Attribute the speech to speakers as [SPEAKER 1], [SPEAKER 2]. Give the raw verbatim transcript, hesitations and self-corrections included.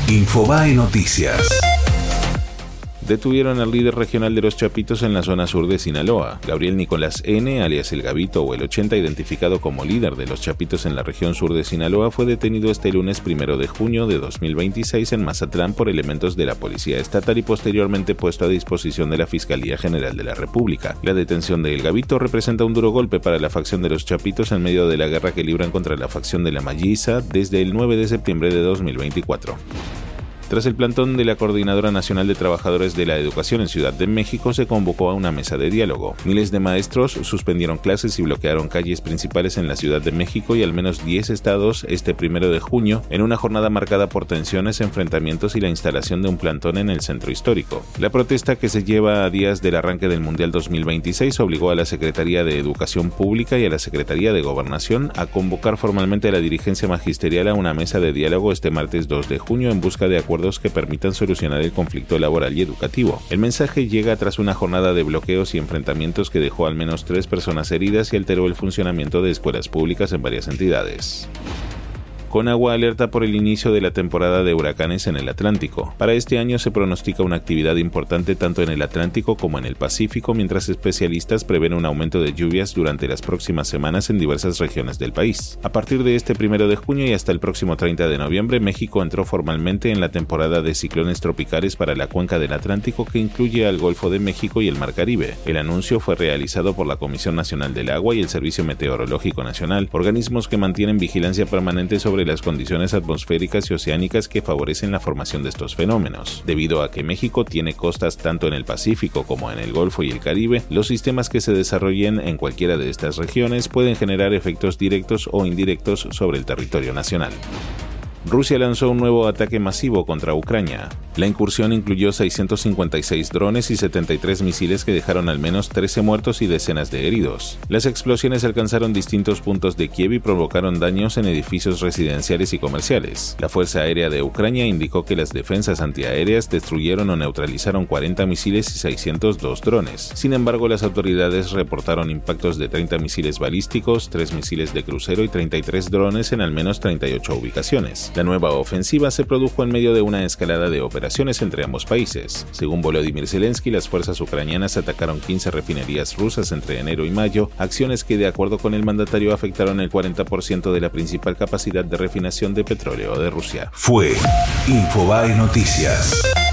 [SPEAKER 1] Infobae Noticias.
[SPEAKER 2] Detuvieron al líder regional de los Chapitos en la zona sur de Sinaloa. Gabriel Nicolás N., alias El Gabito o El ochenta, identificado como líder de los Chapitos en la región sur de Sinaloa, fue detenido este lunes primero de junio de dos mil veintiséis en Mazatlán por elementos de la Policía Estatal y posteriormente puesto a disposición de la Fiscalía General de la República. La detención de El Gabito representa un duro golpe para la facción de los Chapitos en medio de la guerra que libran contra la facción de la Malliza desde el nueve de septiembre de dos mil veinticuatro. Tras el plantón de la Coordinadora Nacional de Trabajadores de la Educación en Ciudad de México, se convocó a una mesa de diálogo. Miles de maestros suspendieron clases y bloquearon calles principales en la Ciudad de México y al menos diez estados este primero de junio, en una jornada marcada por tensiones, enfrentamientos y la instalación de un plantón en el centro histórico. La protesta, que se lleva a días del arranque del Mundial dos mil veintiséis, obligó a la Secretaría de Educación Pública y a la Secretaría de Gobernación a convocar formalmente a la dirigencia magisterial a una mesa de diálogo este martes dos de junio en busca de acuerdos que permitan solucionar el conflicto laboral y educativo. El mensaje llega tras una jornada de bloqueos y enfrentamientos que dejó al menos tres personas heridas y alteró el funcionamiento de escuelas públicas en varias entidades. Conagua alerta por el inicio de la temporada de huracanes en el Atlántico. Para este año se pronostica una actividad importante tanto en el Atlántico como en el Pacífico, mientras especialistas prevén un aumento de lluvias durante las próximas semanas en diversas regiones del país. A partir de este primero de junio y hasta el próximo treinta de noviembre, México entró formalmente en la temporada de ciclones tropicales para la cuenca del Atlántico, que incluye al Golfo de México y el Mar Caribe. El anuncio fue realizado por la Comisión Nacional del Agua y el Servicio Meteorológico Nacional, organismos que mantienen vigilancia permanente sobre las condiciones atmosféricas y oceánicas que favorecen la formación de estos fenómenos. Debido a que México tiene costas tanto en el Pacífico como en el Golfo y el Caribe, los sistemas que se desarrollen en cualquiera de estas regiones pueden generar efectos directos o indirectos sobre el territorio nacional. Rusia lanzó un nuevo ataque masivo contra Ucrania. La incursión incluyó seiscientos cincuenta y seis drones y setenta y tres misiles que dejaron al menos trece muertos y decenas de heridos. Las explosiones alcanzaron distintos puntos de Kiev y provocaron daños en edificios residenciales y comerciales. La Fuerza Aérea de Ucrania indicó que las defensas antiaéreas destruyeron o neutralizaron cuarenta misiles y seiscientos dos drones. Sin embargo, las autoridades reportaron impactos de treinta misiles balísticos, tres misiles de crucero y treinta y tres drones en al menos treinta y ocho ubicaciones. La nueva ofensiva se produjo en medio de una escalada de operaciones entre ambos países. Según Volodymyr Zelensky, las fuerzas ucranianas atacaron quince refinerías rusas entre enero y mayo, acciones que, de acuerdo con el mandatario, afectaron el cuarenta por ciento de la principal capacidad de refinación de petróleo de Rusia.
[SPEAKER 1] Fue Infobae Noticias.